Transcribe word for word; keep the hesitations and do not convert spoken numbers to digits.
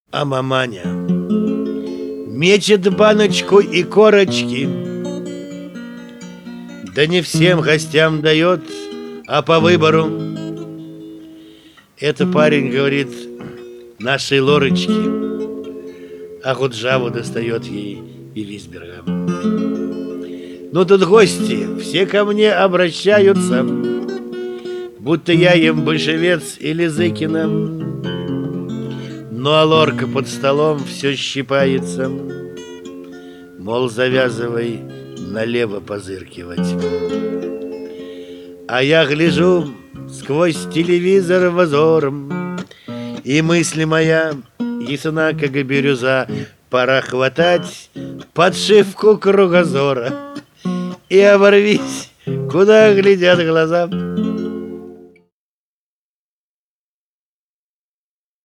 А маманя мечет баночку и корочки, да не всем гостям дает, а по выбору. Это парень говорит нашей Лорочке, а Гуджаву достает ей и Висберга. Ну тут гости все ко мне обращаются, будто я им большевец или Зыкина. Ну а Лорка под столом все щипается, мол, завязывай налево позыркивать. А я гляжу сквозь телевизор возором, и мысли моя ясна, как бирюза. Пора хватать подшивку кругозора и оборвись, куда глядят глаза.